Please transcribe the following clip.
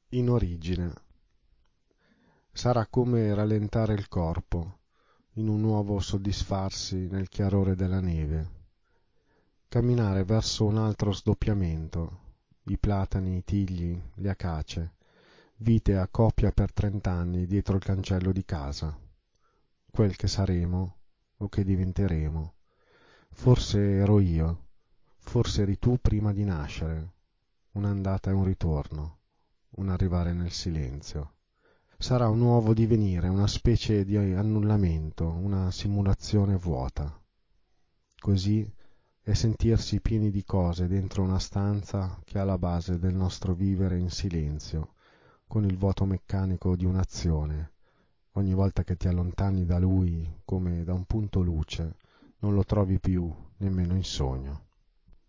In origine. Sarà come rallentare il corpo in un nuovo soddisfarsi nel chiarore della neve, camminare verso un altro sdoppiamento, i platani, i tigli, le acacie, vite a coppia per 30 anni dietro il cancello di casa, quel che saremo o che diventeremo. Forse ero io, forse eri tu prima di nascere, un'andata e un ritorno, un arrivare nel silenzio. Sarà un nuovo divenire, una specie di annullamento, una simulazione vuota. Così è sentirsi pieni di cose dentro una stanza che è alla base del nostro vivere in silenzio, con il vuoto meccanico di un'azione. Ogni volta che ti allontani da lui, come da un punto luce, non lo trovi più, nemmeno in sogno.